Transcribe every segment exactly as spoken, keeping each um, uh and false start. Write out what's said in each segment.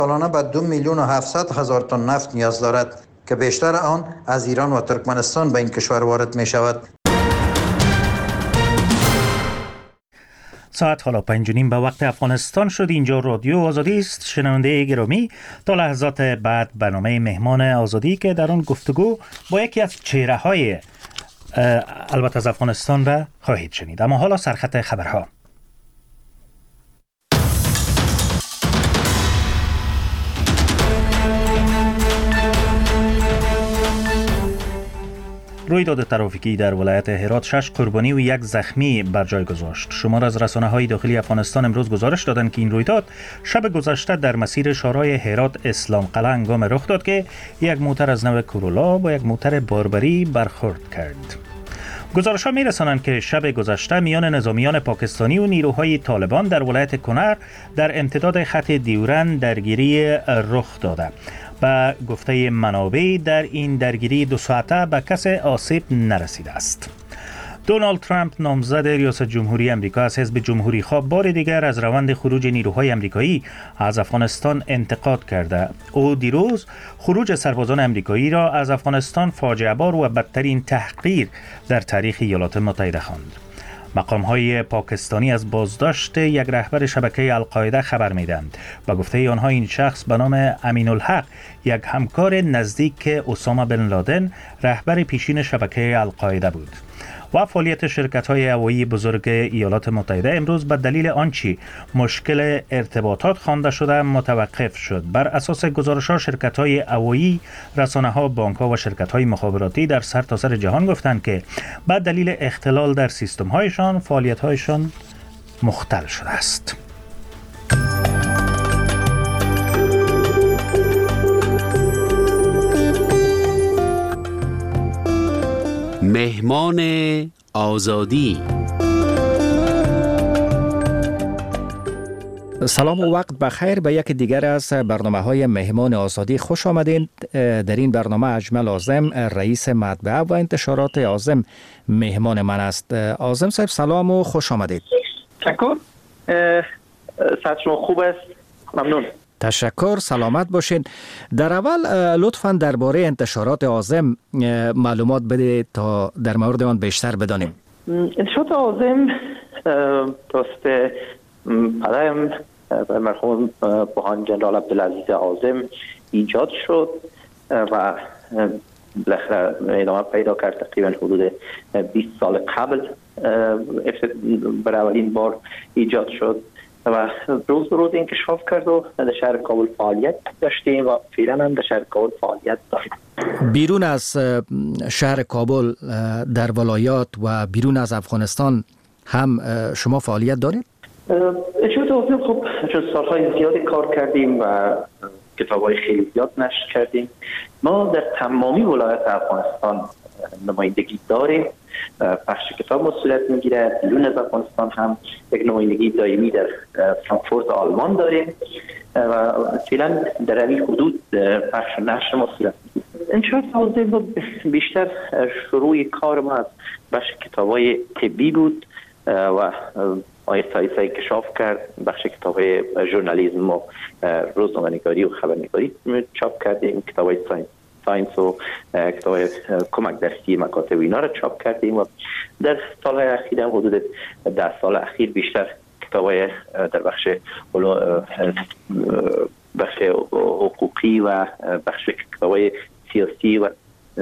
سالانه به دو میلیون و هفتصد هزار تن نفت نیاز دارد که بیشتر آن از ایران و ترکمنستان به این کشور وارد می شود. ساعت حالا پنج و نیم به وقت افغانستان شد. اینجا رادیو آزادی است. شنونده گرامی، تا لحظات بعد برنامه مهمان آزادی که در آن گفتگو با یکی از چهره های البته از افغانستان را خواهید شنید. اما حالا سرخط خبرها. رویداد ترافیکی در ولایت هرات شش قربانی و یک زخمی بر جای گذاشت. شمار از رسانه‌های داخلی افغانستان امروز گزارش دادند که این رویداد شب گذشته در مسیر شارای هرات اسلام قلعه هنگام رخ داد که یک موتر از نوع کورولا با یک موتر باربری برخورد کرد. گزارش‌ها می‌رسانند که شب گذشته میان نظامیان پاکستانی و نیروهای طالبان در ولایت کنر در امتداد خط دیورند درگیری رخ داده. به گفته منابع در این درگیری دو ساعته به کسی آسیب نرسیده است. دونالد ترامپ نامزد ریاست جمهوری آمریکا از حزب جمهوری خواه بار دیگر از روند خروج نیروهای آمریکایی از افغانستان انتقاد کرده. او دیروز خروج سربازان آمریکایی را از افغانستان فاجعه بار و بدترین تحقیر در تاریخ ایالات متحده خواند. مقام‌های پاکستانی از بازداشت یک رهبر شبکه القاعده خبر می‌دهند. با گفته آنها این شخص به نام امین الحق یک همکار نزدیک اسامه بن لادن رهبر پیشین شبکه القاعده بود. و فعالیت شرکت‌های هوایی بزرگ ایالات متحده امروز به دلیل آنچه مشکل ارتباطات خوانده شده متوقف شد. بر اساس گزارش‌ها شرکت‌های هوایی، رسانه‌ها، بانک‌ها و شرکت‌های مخابراتی در سرتاسر جهان گفتند که به دلیل اختلال در سیستم‌هایشان فعالیت‌هایشان مختل شده است. مهمان آزادی. سلام و وقت بخیر به یک دیگر از برنامه‌های مهمان آزادی خوش آمدید. در این برنامه اجمل اعظم رئیس مطبعه و انتشارات اعظم مهمان من است. اعظم صاحب سلام و خوش آمدید. تشکر. صحت شما خوب است؟ ممنون. تشکر، سلامت باشین. در اول لطفاً درباره انتشارات اعظم معلومات بده تا در مورد آن بیشتر بدانیم. انتشارات اعظم توسط پدرم مرحوم بوهان جنرال عبدالعزیز اعظم ایجاد شد و بالاخره ادامه پیدا کرد. تقریبا حدود بیست سال قبل برای اولین بار ایجاد شد و روز به روز انکشاف کرد و در شهر کابل فعالیت داشتیم و فعلا هم در شهر کابل فعالیت داریم. بیرون از شهر کابل در ولایات و بیرون از افغانستان هم شما فعالیت دارید؟ انشاءالله اعظم خب چون سالهای زیادی کار کردیم و کتاب‌های خیلی زیاد نشر کردیم. ما در تمامی ولایات افغانستان نمایندگی داریم. پخش کتاب مسئولیت میگیره. بیرون از افغانستان هم یک نمایندگی دائمی در فرانکفورت آلمان داریم و فعلا در این حدود پخش و نشر مسئولیت میگیره. انشاءالله بیشتر شروع کار ما از بخش کتاب‌های طبی بود و آیسته آیسته انکشاف کرد. بخش کتاب‌های ژورنالیسم و روزنامه‌نگاری و خبرنگاری چاپ کردیم. کتاب‌های ساینس ساینس و کتاب‌های کمک درسی مکاتب اینا را چاپ کردیم و در سال‌های اخیر هم حدود ده سال اخیر بیشتر کتاب‌های در بخش بخش حقوقی و بخش کتاب‌های سیاسی و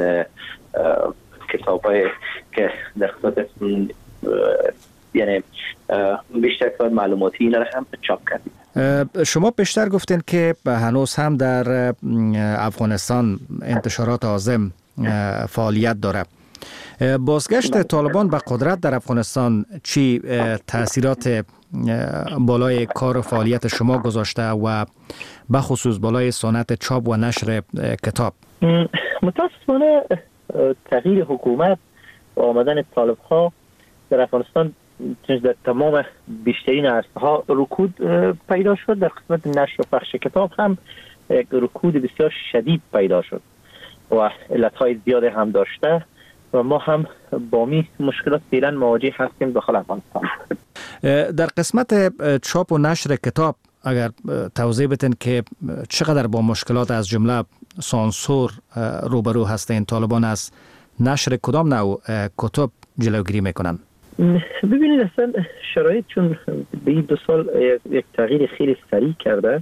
کتاب‌های که در خصوص یعنی بیشتر کار معلوماتی اینا را هم چاپ کردیم. شما بیشتر گفتین که هنوز هم در افغانستان انتشارات اعظم فعالیت داره. بازگشت طالبان به قدرت در افغانستان چی تأثیرات بالای کار و فعالیت شما گذاشته و به خصوص بالای صنعت چاپ و نشر کتاب؟ متاسفانه تغییر حکومت و آمدن طالب‌ها در افغانستان در تمام بیشترین عرصه‌ها رکود پیدا شد. در قسمت نشر و پخش کتاب هم یک رکود بسیار شدید پیدا شد و علتهای زیاد هم داشته و ما هم با می مشکلات فعلا مواجه هستیم داخل افغانستان. در قسمت چاپ و نشر کتاب اگر توضیح بدین که چقدر با مشکلات از جمله سانسور روبرو هستین، طالبان از نشر کدام نوع کتب جلوگیری میکنن؟ ببینید اصلا شرایط چون به این دو سال یک تغییر خیلی سریع کرده،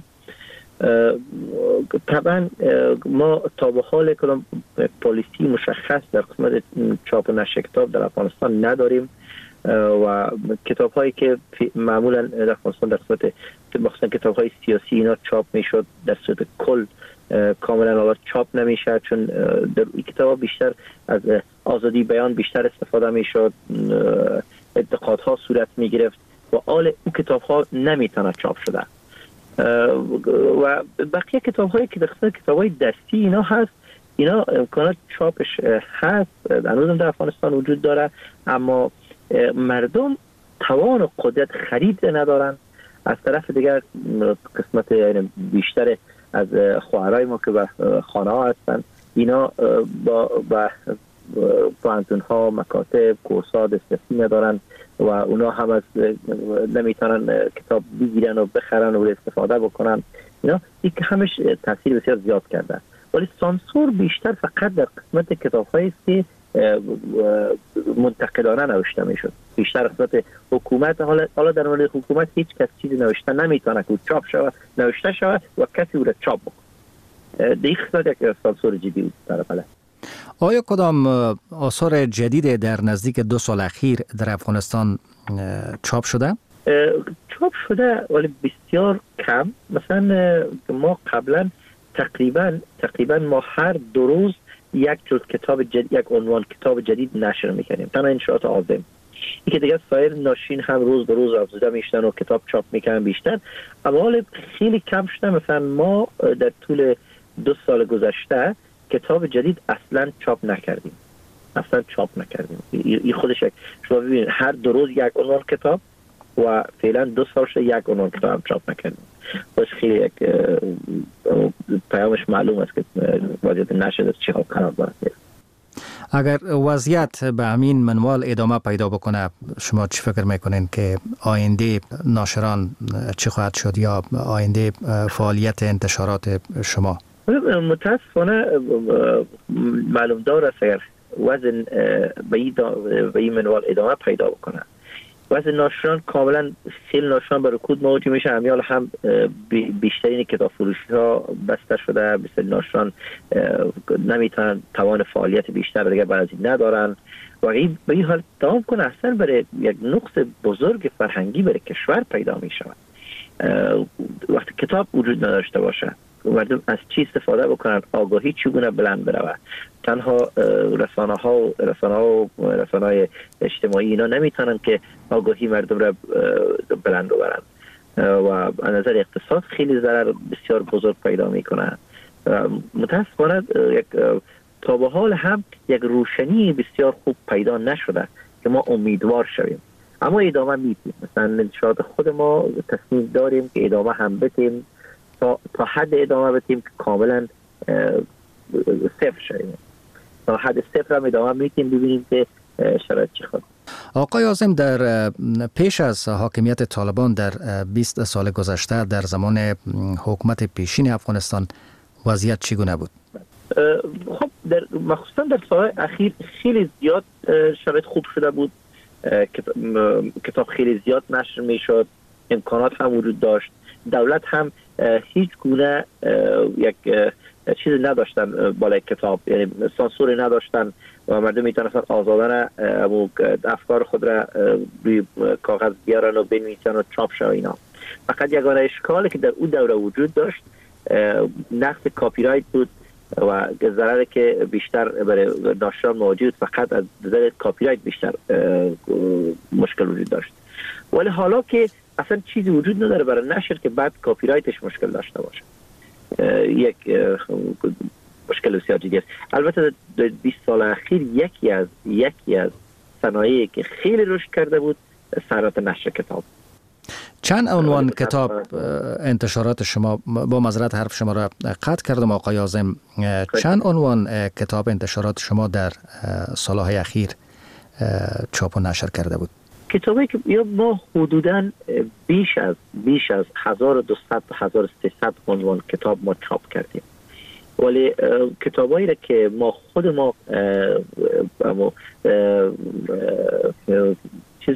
طبعا ما تا به حال کدام پالیسی مشخص در قسمت چاپ و نشر کتاب در افغانستان نداریم و کتاب هایی که معمولا در افغانستان در قسمت مخصوصا کتاب های سیاسی اینا چاپ میشد در صورت کل کاملا حالا چاپ نمیشه، چون در این کتاب ها بیشتر از آزادی بیان بیشتر استفاده میشد، انتقادها صورت میگرفت و آل اون کتاب ها نمیتونه چاپ شده و بقیه کتاب هایی که در قسمت کتاب های دستی اینا هست، اینا امکانات چاپش هست، هنوز در افغانستان وجود داره، اما مردم توان و قدرت خرید ندارن. از طرف دیگر قسمت بیشتر از خواهرای ما که به خانه ها هستن اینا با با پانتون ها مکاتب کورس‌ها دسترسی ندارن و اونا هم از نمیتونن کتاب بگیرن و بخرن و استفاده بکنن. اینا یک همش تاثیر بسیار زیاد کرده، ولی سانسور بیشتر فقط در قسمت کتاب هایی که منتقدانه نوشته میشد، بیشتر قسمت حکومت. حالا حالا در مورد حکومت هیچ کس چیزی نوشته نمیتونه که چاپ شود، نوشته شود و کسی او را چاپ بکنه. دیگه قسمت یک سانسور جدی بود در بله. آیا کدام آثار جدید در نزدیک دو سال اخیر در افغانستان چاپ شده؟ چاپ شده ولی بسیار کم. مثلا ما قبلا تقریبا تقریبا ما هر دو روز یک جلد کتاب جدید، یک عنوان کتاب جدید نشر میکنیم، تنها انشاءات آزم. این که دیگه سایر ناشرین هم روز به روز افزوده میشتن و کتاب چاپ میکنن بیشتر، اما حال خیلی کم شده. مثلا ما در طول دو سال گذشته کتاب جدید اصلا چاپ نکردیم، اصلا چاپ نکردیم. این خودش یک، شما ببینید هر دو روز یک عنوان کتاب و فعلا دو سال شده یک عنوان کتاب هم چاپ نکردیم. باش خیلی یک پیامش معلوم است که وضعیت نشر چه حال قرار دارد. اگر وضعیت به همین منوال ادامه پیدا بکنه، شما چی فکر میکنین که آینده ناشران چی خواهد شد یا آینده فعالیت انتشارات شما؟ متاسفانه معلوم دار است اگر وزن به این منوال ادامه پیدا بکنه، وزن ناشران کاملا خیلی ناشران به رکود مواجه میشه. همیال هم بیشترین کتاب فروشی ها بسته شده، بسیار ناشران نمیتونن توان فعالیت بیشتر دیگه بعد از این ندارن و این به این حال دوام کنه اصلا برای یک نقص بزرگ فرهنگی برای کشور پیدا میشه. وقتی کتاب وجود نداشته باشه مردم از چی استفاده بکنن، آگاهی چگونه بلند بروه، تنها رسانه ها رسانه ها و رسانه های اجتماعی اینا نمیتونن که آگاهی مردم را بلند ببرن و از نظر اقتصاد خیلی ضرر بسیار بزرگ پیدا میکنه. متاسفانه یک تا به حال هم یک روشنی بسیار خوب پیدا نشده که ما امیدوار شویم، اما ادامه میدیم. مثلا انشاءات خود ما تصمیم داریم که ادامه هم بدیم، تا تا حد ادامه بدیم که کاملا صفر شویم. تا حد صفر هم ادامه میدیم ببینیم که شرایط چی خواهد. آقای عاظم، در پیش از حاکمیت طالبان در بیست سال گذشته در زمان حکومت پیشین افغانستان وضعیت چگونه بود؟ خب در مخصوصا در سال اخیر خیلی زیاد شرایط خوب شده بود. کتاب خیلی زیاد نشر میشد، امکانات هم وجود داشت، دولت هم هیچ گونه یک چیزی نداشتن بالای کتاب، یعنی سانسوری نداشتن و مردم میتونستن آزادانه افکار خود را روی کاغذ بیارن و بنویسن و چاپ شه اینا. فقط یگانه اشکالی که در اون دوره وجود داشت نقص کاپی رایت بود و ضرری که بیشتر برای ناشران موجود فقط از نظر کاپی رایت بیشتر مشکل وجود داشت. ولی حالا که اصلا چیزی وجود نداره برای نشر که بعد کاپی رایتش مشکل داشته باشه، یک مشکل بسیار جدی است. البته در بیست سال اخیر یکی از یکی از صنایعی که خیلی رشد کرده بود صنعت نشر کتاب. چند عنوان کتاب انتشارات شما، با معذرت حرف شما را قطع کردم آقای عاظم، چند عنوان کتاب انتشارات شما در سالهای اخیر چاپ و نشر کرده بود؟ کتابی که یا ما حدوداً بیش از بیش از هزار و دویست تا هزار و سیصد عنوان کتاب ما چاپ کردیم، ولی کتابایی را که ما خود ما چیز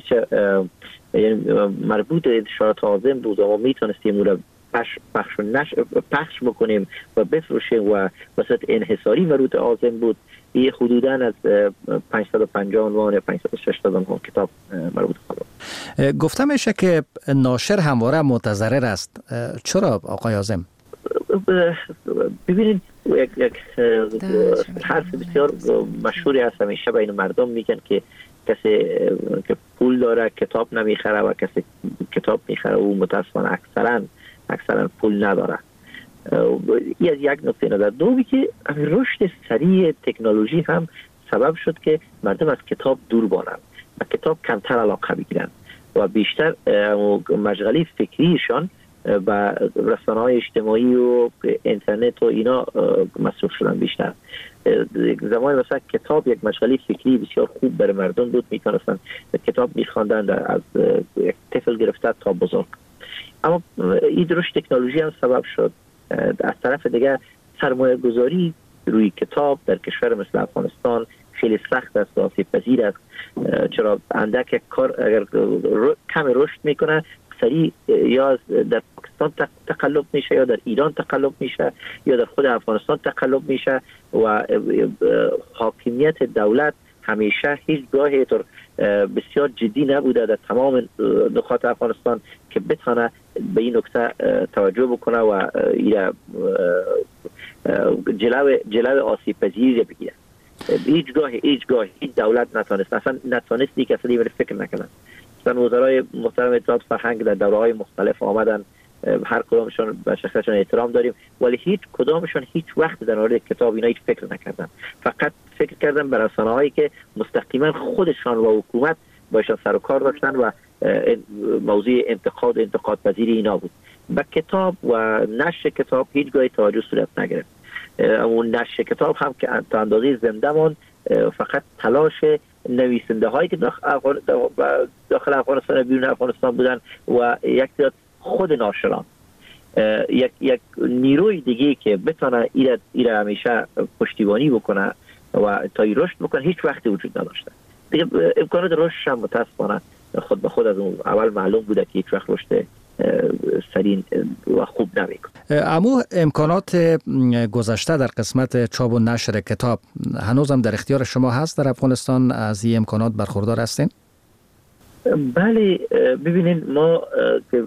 مربوط به انتشارات عازم بود و ما میتونستیم اون را پخش پخش پخش بکنیم و بفروشیم و وسط انحصاری مربوط عازم بود، این حدوداً از پانصد و پنجاه عنوان یا پانصد و شصت عنوان کتاب مربوط خود. گفته میشه که ناشر همواره متضرر است. چرا آقای عازم؟ ببینید یک یک حرف بسیار مشهوری هست همیشه بین مردم میگن که کسی که پول داره کتاب نمیخره و کسی کتاب میخره او متاسفانه اکثرا اکثرا پول نداره. این از یک نکته نظر. دومی که رشد سریع تکنولوژی هم سبب شد که مردم از کتاب دور بانند و کتاب کمتر علاقه بگیرند و بیشتر مشغله فکریشان و رسانه‌های اجتماعی و اینترنت و اینا مصروف شدن بیشتر. زمان مثلا کتاب یک مشغله فکری بسیار خوب برای مردم بود، میتونستن کتاب میخواندن از یک طفل گرفته تا بزرگ. اما این رشد تکنولوژی هم سبب شد از طرف دیگه سرمایه گذاری روی کتاب در کشور مثل افغانستان خیلی سخت است و آسیب پذیر است، چرا اندک یک کار اگر کم رشد میکنه سریع یا در پاکستان تقلب میشه یا در ایران تقلب میشه یا در خود افغانستان تقلب میشه و حاکمیت دولت همیشه هیچ گاهی طور بسیار جدی نبوده در تمام نقاط افغانستان که بتونه به این نکته توجه بکنه و جلو جلو آسیب پذیری بگیره. هیچ گاهی هیچ گاهی هیچ دولت نتونست اصلا نتونستی که اصلا فکر نکنن. مثلا وزرای محترم اتحاد فرهنگ در دوره‌های مختلف آمدن، هر کدامشون به شخصشون احترام داریم، ولی هیچ کدامشون هیچ وقت در مورد کتاب اینا هیچ فکر نکردن. فقط فکر کردن به رسانه‌هایی که مستقیما خودشان و حکومت باشون سر و کار داشتن و موضوع انتقاد انتقاد پذیری اینا بود. با کتاب و نشر کتاب هیچگاه توجه صورت نگرفت. اون نشر کتاب هم که تا اندازه زنده ماند، فقط تلاش نویسنده هایی که داخل داخل افغانستان و بیرون افغانستان بودن و یک تعداد خود ناشران، یک یک نیروی دیگه که بتونه ایره ایره همیشه پشتیبانی بکنه و تا رشد بکنه هیچ وقتی وجود نداشته. دیگه امکانات رشد هم متاسفانه خود به خود از اون اول معلوم بوده که هیچ وقت رشد سریع و خوب نمیکنه. اما امکانات گذشته در قسمت چاپ و نشر کتاب هنوزم در اختیار شما هست در افغانستان؟ از این امکانات برخوردار هستین؟ بله، ببینید ما که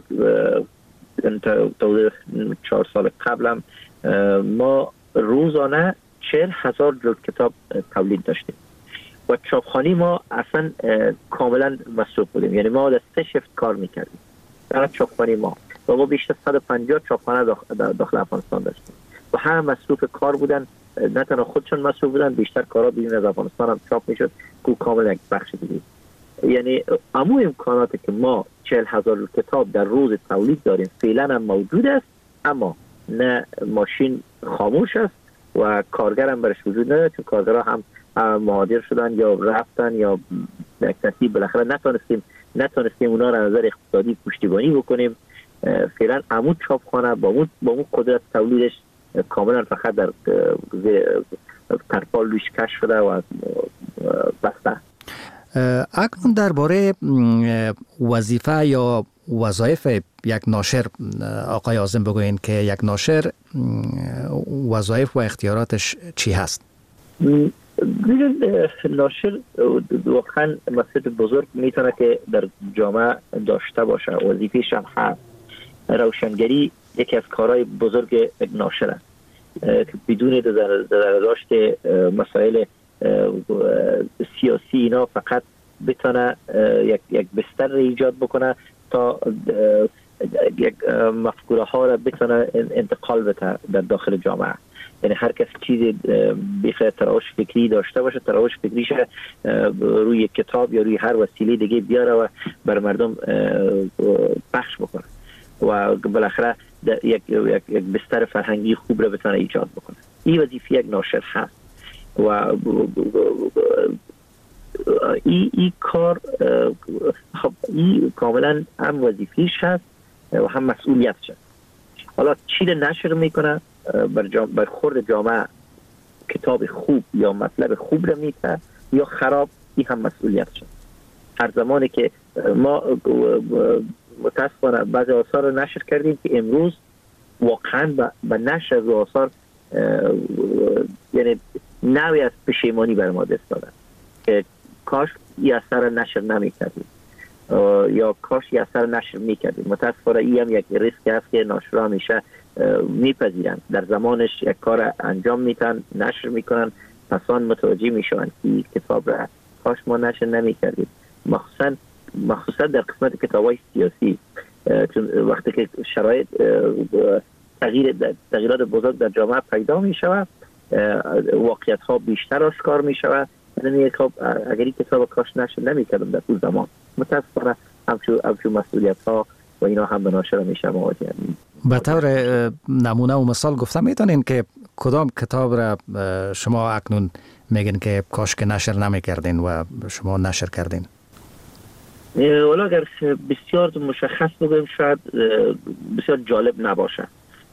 تا چهار سال قبلم ما روزانه چهل هزار جلد کتاب تولید داشتیم و چاپخانه ما اصلا کاملا مصروف بودیم، یعنی ما در سه شفت کار میکردیم در چاپخانه ما و ما بیشتر صد و پنجاه چاپخانه داخل افغانستان داشتیم و همه مصروف کار بودن، نه تنها خودشون مصروف بودن، بیشتر کارا بیرون از افغانستان هم چاپ میشد که کاملا یک بخش دیگه. یعنی امو امکاناتی که ما چهل هزار کتاب در روز تولید داریم فعلا هم موجود است، اما نه ماشین خاموش است و کارگر هم برش وجود نداره، چون کارگرها هم مهاجر شدن یا رفتن یا یک ترتیب بالاخره نتونستیم نتونستیم اونا را نظر اقتصادی پشتیبانی بکنیم. فعلا امو چاپخانه با اون با اون قدرت تولیدش کاملا فقط در ترپال روش کش شده و بسته. اکنون درباره وظیفه یا وظایف یک ناشر آقای عازم بگوین که یک ناشر وظایف و اختیاراتش چی هست؟ ناشر واقعا مسئله بزرگ میتونه که در جامعه داشته باشه، وظیفه‌ش هم هست. روشنگری یکی از کارهای بزرگ یک ناشر است که بدون داشت مسائل سیاسی اینا فقط بتونه یک یک بستر را ایجاد بکنه تا یک مفکوره ها را بتونه انتقال بده در داخل جامعه. یعنی هر کس چیز بخیر تراوش فکری داشته باشه، تراوش فکریش روی کتاب یا روی هر وسیله دیگه بیاره و بر مردم پخش بکنه و بالاخره یک یک یک بستر فرهنگی خوب را بتونه ایجاد بکنه. این وظیفه یک ناشر هست و این ای کار خب این کاملا هم وظیفیش هست و هم مسئولیتش هست. حالا چی رو نشر میکنه بر, جام... بر خورد جامعه کتاب خوب یا مطلب خوب رو میته یا خراب، این هم مسئولیتش هست. هر زمانی که ما متاسفانه بعضی آثار رو نشر کردیم که امروز واقعا به نشر از آثار یعنی نوعی از پشیمانی بر ما دست دادن که کاش این اثر نشر نمی کردیم یا کاش این اثر نشر می کردیم. متاسفانه این هم یک ریسک هست که ناشرا همیشه میپذیرن، در زمانش یک کار انجام میتن نشر میکنن، پسان متوجه میشون که کتاب را کاش ما نشر نمی کردیم. مخصوصا مخصوصا در قسمت کتابای سیاسی، چون وقتی که شرایط تغییر تغییرات بزرگ در جامعه پیدا می شود، واقعیت ها بیشتر آشکار می شود. یعنی خب اگر این کتاب کاش نشر نمی کردم در اون زمان، متاسفانه همچون همچون مسئولیت ها و اینا هم به ناشر میشه مواجه. به طور نمونه و مثال گفتم میتونین که کدام کتاب را شما اکنون میگن که کاش که نشر نمی کردین و شما نشر کردین؟ ولی اگر بسیار مشخص بگویم شاید بسیار جالب نباشه،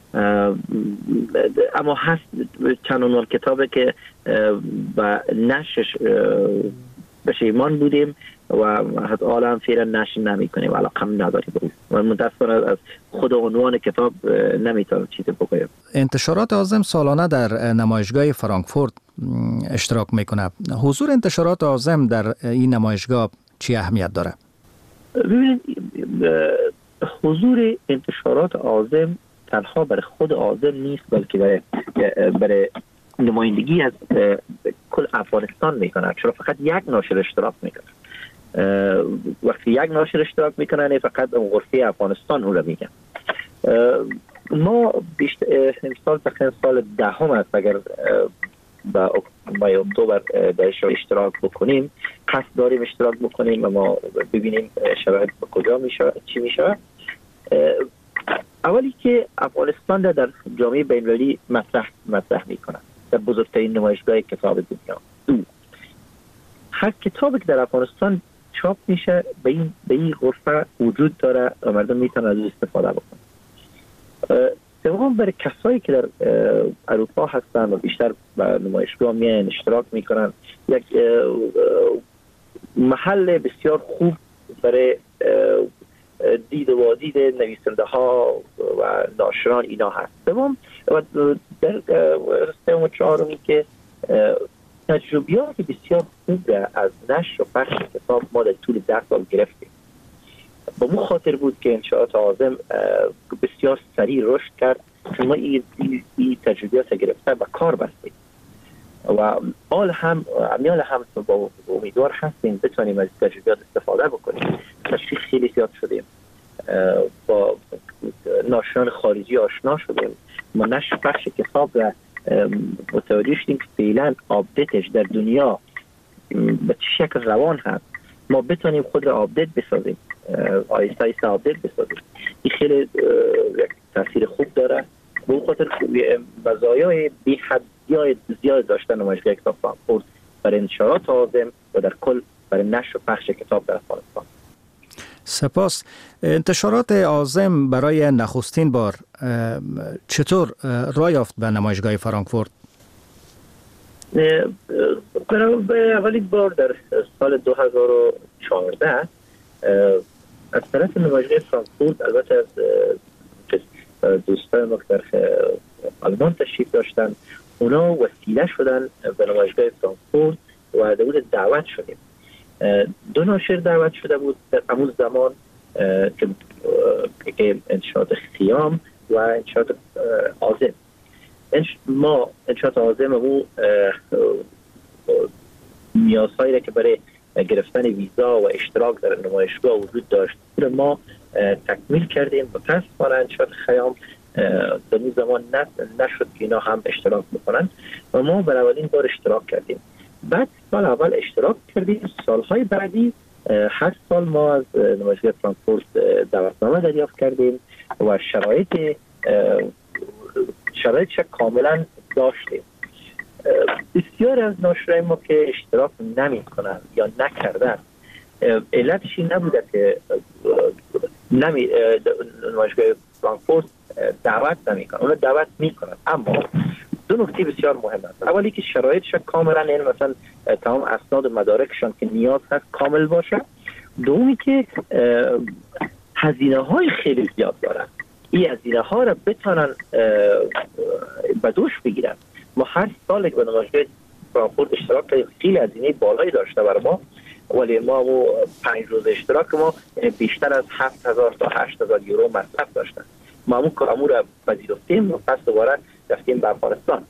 اما هست چند عنوان کتابه که با نشرش پشیمان بودیم و حتی حالا هم فعلا نشر نمی کنیم و علاقه هم نداریم بود و متاسفانه از خود عنوان کتاب نمیتونم چیزی بگویم. انتشارات عازم سالانه در نمایشگاه فرانکفورت اشتراک میکنه. حضور انتشارات عازم در این نمایشگاه چی اهمیت داره؟ ببینید، حضور انتشارات عازم تنها برای خود عازم نیست، بلکه برای برای نمایندگی از کل افغانستان میکنه، چرا فقط یک ناشر اشتراک میکنه. وقتی یک ناشر اشتراک میکنه نه فقط غرفه افغانستان اون رو میگن. ما بیشتر سال تقریبا سال دهم است اگر با ماه اکتبر درش اشتراک بکنیم، قصد داریم اشتراک بکنیم و ما ببینیم شرایط به کجا میشه چی میشه. اولی که افغانستان در جامعه بین‌المللی مطرح مطرح میکنه در بزرگترین نمایشگاه کتاب دنیا. دو، هر کتابی که در افغانستان چاپ میشه به این به این غرفه وجود داره و مردم میتونن از استفاده بکنن. سوم، برای کسایی که در اروپا هستن و بیشتر به نمایشگاه میان اشتراک میکنن، یک محل بسیار خوب برای دید و وادید نویسنده ها و ناشران اینا هست. سوم و در سوم و چهارمی که تجربیات بسیار خوب از نشر و پخش کتاب ما در طول ده سال گرفتیم. با مو خاطر بود که انشاءات عازم بسیار سریع رشد کرد که ما این ای تجربیات گرفته به کار بستیم و آل هم امیال هم با امیدوار هستیم بتونیم از تجربیات استفاده بکنیم. تشریح خیلی زیاد شدیم، با ناشران خارجی آشنا شدیم، ما نشر پخش کتاب را متوجه شدیم که فعلا آپدیتش در دنیا به چه شکل روان هست، ما بتونیم خود را آپدیت بسازیم، آیسته آیسته آپدیت بسازیم. این خیلی یک تاثیر خوب داره. به اون خاطر مزایای بی حد زیاد داشتن نمایشگاه کتاب فرانکفورت برای انتشارات عازم و در کل برای نشر و پخش کتاب در افغانستان. سپاس. انتشارات عازم برای نخستین بار چطور راه یافت به نمایشگاه فرانکفورت؟ برای اولین بار در سال دو هزار و چهارده از طرف نمایشگاه فرانکفورت، البته از دوستان ما که در آلمان تشریف داشتن، اونا وسیله شدن به نمایشگاه فرانکفورت و در بود دعوت شدیم. دو ناشر دعوت شده بود در همون زمان که انتشارات خیام و انتشارات عازم. ما انتشارات عازم همون نیازهایی را که برای گرفتن ویزا و اشتراک در نمایشگاه وجود داشت ما تکمیل کردیم. متاسفانه انتشارات خیام در اون زمان نشد که اینا هم اشتراک بکنن و ما برای اولین بار اشتراک کردیم. بعد سال اول اشتراک کردیم، سالهای بعدی هشت سال ما از نمایشگاه فرانکفورت دعوتنامه دریافت کردیم و شرایط شرایطش کاملا داشتیم. بسیار از ناشرای ما که اشتراک نمی کنن یا نکردن، علتش این نبوده که نمی نمایشگاه فرانکفورت دعوت نمی کنن، اون دعوت می کنن، اما دو نکته بسیار مهم است. اولی که شرایطش کاملا، یعنی مثلا تمام اسناد و مدارکشان که نیاز هست کامل باشه. دومی که هزینه های خیلی زیاد دارن، این هزینه ها را بتونن به دوش بگیرن. ما هر سال که به نمایشگاه فرانکفورت اشتراک کردیم، خیلی هزینه بالایی داشته برای ما، ولی ما و پنج روز اشتراک ما بیشتر از هفت هزار تا هشت هزار یورو مصرف داشتن. ما همون کارمون را پذیرفتیم و پس دوباره رفتیم به افغانستان.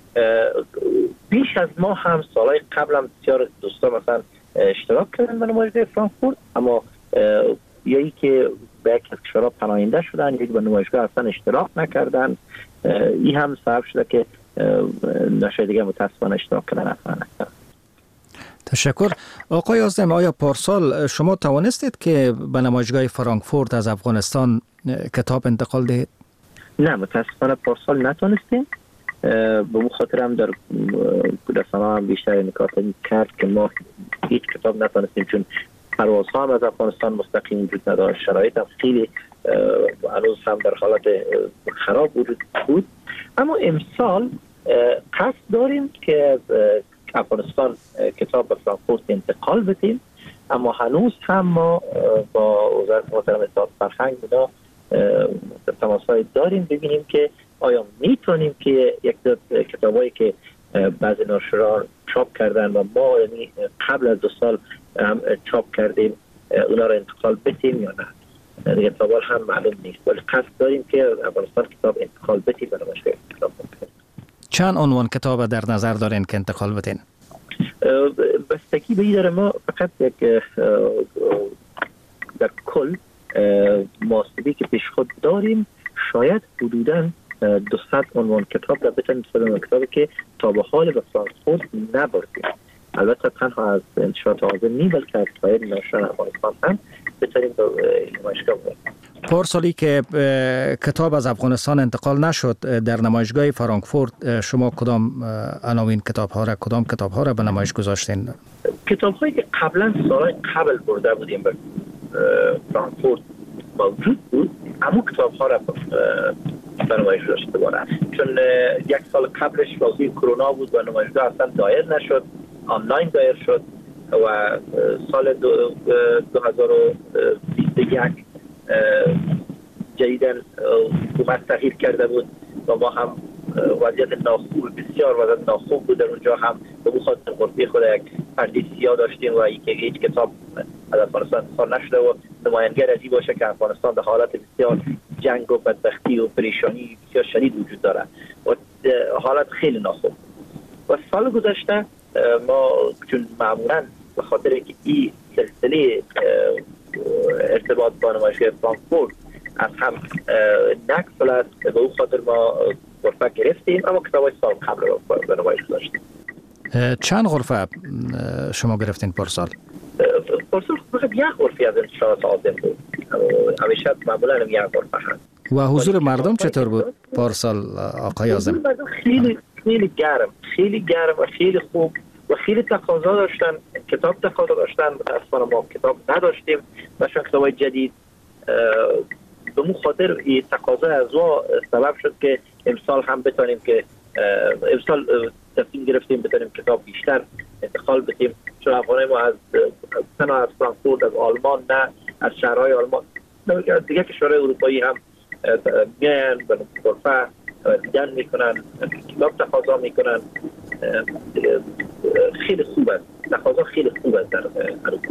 بیش از ما هم سالهای قبل هم بسیار دوستان مثلا اشتراک کردن به نمایشگاه فرانکفورت، اما یکی که به یک از کشورها پناهنده شدن، یکی به نمایشگاه اصلا اشتراک نکردن. این هم سبب شده که نشای دیگه متاسفانه اشتراک کردن اصلا نکردن. تشکر. آقای عازم، آیا پارسال شما توانستید که به نمایشگاه فرانکفورت از افغانستان کتاب انتقال دهید؟ نه، متاسفانه پارسال نتونستیم. به اون خاطر هم در رسانه هم بیشتر نکات کرد که ما هیچ کتاب نتونستیم، چون پروازها هم از افغانستان مستقیم وجود نداشت، شرایط هم خیلی هنوز هم در حالت خراب وجود بود. اما امسال قصد داریم که از افغانستان کتاب به فرانکفورت انتقال بدیم، اما هنوز هم ما با وزارت محترم اطلاعات فرهنگ اینا تماس‌های داریم ببینیم که آیا میتونیم که یک دو کتابایی که بعضی ناشران چاپ کردن و ما یعنی قبل از دو سال هم چاپ کردیم اونا رو انتقال بدیم یا نه. دیگه کتابال هم معلوم نیست، ولی قصد داریم که افغانستان کتاب انتقال بدیم. برای نمایشگاه کتاب چند عنوان کتاب در نظر دارین که انتقال بدین؟ بستگی به این داره. ما فقط یک در کل محاسبی که پیش خود داریم، شاید حدوداً دویست عنوان کتاب را بتونیم بسازیم، کتابی که تا به حال به فرانکفورت نبردیم. البته تنها از انتشارات عازم نی، بلکه از سایر ناشران افغانستان هم بتونیم به نمایشگاه ببریم. پارسالی که کتاب از افغانستان انتقال نشد در نمایشگاه فرانکفورت، شما کدام عناوین کتاب ها را کدام کتاب ها را به نمایش گذاشتین؟ کتاب هایی که قبلا سال قبل برده بودیم به فرانکفورت موجود بود، اما کتاب ها را به نمایش گذاشته بودن، چون یک سال قبلش وقتی کرونا بود و نمایشگاه اصلا دایر نشد، آنلاین دایر شد و سال دو, دو هزار و بیست و یک جدیداً حکومت تغییر کرده بود و ما هم وضعیت ناخوب، بسیار وضعیت ناخوب بود. در اونجا هم به بخاطر غرفه خود یک پرده سیاه داشتیم و که هیچ کتاب از افغانستان انتقال نشده و نمایانگر از این باشه که افغانستان در حالت بسیار جنگ و بدبختی و پریشانی بسیار شدید وجود داره و حالت خیلی ناخوب. و سال گذشته ما چون معمولاً به خاطر که این سلسله ارتباط با نمایشگاه فرانکفورت از هم نگسلد، به اون خاطر ما غرفه گرفتیم، اما کتابای سال قبل رو به نمایش داشتیم. چند غرفه شما گرفتین پارسال؟ پارسال فقط یک غرفه از انتشارات عازم بود، همیشه معمولا یک غرفه هست. و حضور مردم چطور بود پارسال آقای عازم؟ حضور مردم خیلی خیلی گرم، خیلی گرم و خیلی خوب و خیلی تقاضا داشتن، کتاب تقاضا داشتن. اصلا ما کتاب نداشتیم و چون کتابای جدید به اون خاطر این تقاضا از ما سبب شد که امسال هم بتونیم که امسال تصمیم گرفتیم بتونیم کتاب بیشتر انتقال بدیم، چون افغانای ما از تنها از فرانکفورت، از آلمان نه، از شهرهای آلمان دیگه کشورهای اروپایی هم میاین به غرفه دیدن میکنن، کتاب تقاضا میکنن. خیلی خوب است، تقاضا خیلی خوب است در اروپا.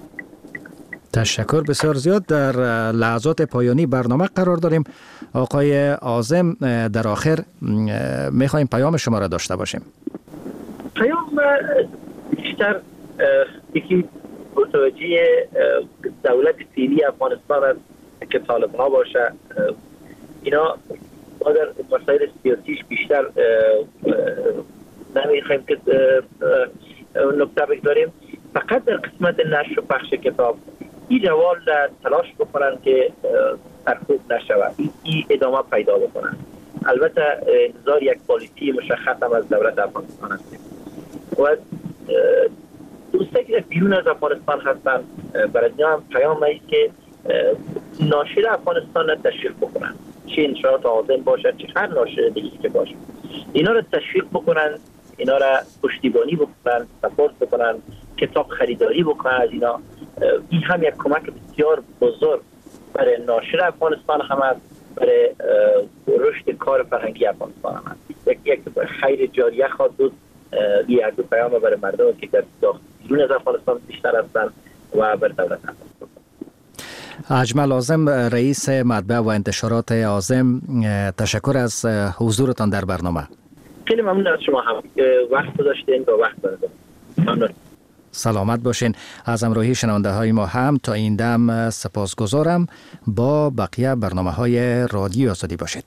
تشکر بسیار زیاد. در لحظات پایانی برنامه قرار داریم. آقای عازم، در آخر میخوایم پیام شما را داشته باشیم. پیام بیشتر یکی متوجه دولت فعلی افغانستان است که طالب ها باشه. اینا ما در مسائل سیاسیش بیشتر نمیخوایم که نکته بگذاریم. فقط در قسمت نشر و پخش کتاب این روال تلاش بکنن که سرکوب نشود، این ادامه پیدا بکنن. البته انتظار یک پالیسی مشخص هم از دولت افغانستان هستیم و دوستایی که بیرون از افغانستان هستن برای اینا هم پیام است که ناشر افغانستان را تشویق بکنن، چه انشاءات آزم باشد چه هر ناشر دیگه که باشه، اینا را تشویق بکنن، اینا را پشتیبانی بکنن، سپورت بکنن، کتاب خریداری بکنن از اینا. این هم یک کمک بسیار بزرگ برای ناشر افغانستان هم است، برای رشد کار فرهنگی افغانستان هم است. یک یک خیر جاریه خواهد بود. یک دو پیام برای مردم که در بیرون از افغانستان بیشتر هستند و بر دولت افغانستان. اجمل عاظم، رئیس مطبع و انتشارات عاظم، تشکر از حضورتان در برنامه. خیلی ممنون از شما هم وقت گذاشتین و وقت دادید. ممنون. سلامت باشین. از همراهی شنونده های ما هم تا این دم سپاسگزارم. با بقیه برنامه های رادیو آزادی باشید.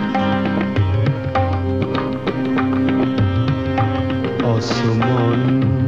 آسمان